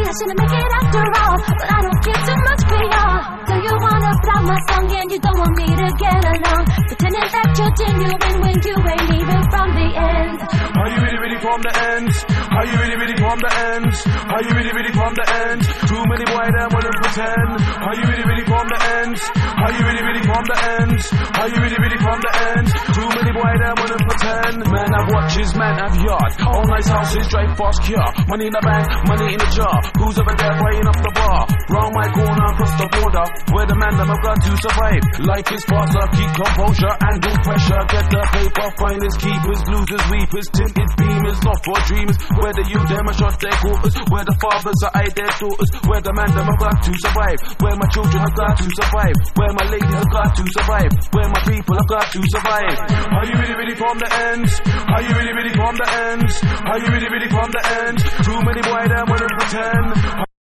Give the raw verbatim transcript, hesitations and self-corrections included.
I shouldn't make it after all, but I don't care too much for y'all. Do you wanna flop my song and you don't want me to get along? Pretending that you're genuine when you ain't even from the end. Are you really, really from the ends? Are you really, really from the ends? Are you really, really from the ends? Too many boy that wanna pretend. Are you really, really from the ends? Are you really, really from the ends? Are you really, really from the ends? Too many boy that wanna pretend. Man have watches, man have yard. All nice houses, drive fast car. Money in the bank, money in the jar. Who's over there playing up the bar? Round my corner, across the border, where the man them have got to survive. Life is faster, keep composure and no pressure. Get the paper, finders, keepers, losers, weepers, tinted beamers, not for dreamers. Where the youth them are shot their quarters, where the fathers are eyed their daughters, where the man them have got to survive, where my children have got to survive, where my lady have got to survive, where my people have got to survive. Are you really, really from the ends? Are you really, really from the ends? Are you really, really from the ends? Too many boy that wanna pretend.